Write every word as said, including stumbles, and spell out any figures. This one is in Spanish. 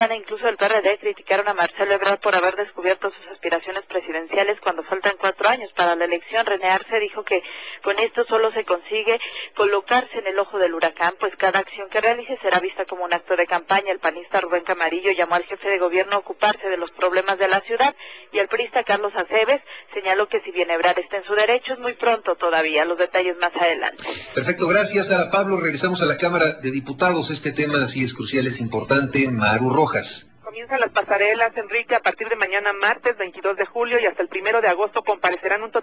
Incluso el P R D criticaron a Marcelo Ebrard por haber descubierto sus aspiraciones presidenciales cuando faltan cuatro años para la elección. René Arce dijo que con esto solo se consigue colocarse en el ojo del huracán, pues cada acción que realice será vista como un acto de campaña. El panista Rubén Camarillo llamó al jefe de gobierno a ocuparse de los problemas de la ciudad y el priista Carlos Aceves señaló que si bien Ebrard está en su derecho, es muy pronto todavía. Los detalles más adelante. Perfecto, gracias Sara Pablo. Regresamos a la Cámara de Diputados. Este tema sí es crucial, es importante. Maru Rojas. Comienzan las pasarelas, Enrique, a partir de mañana martes veintidós de julio y hasta el primero de agosto comparecerán un total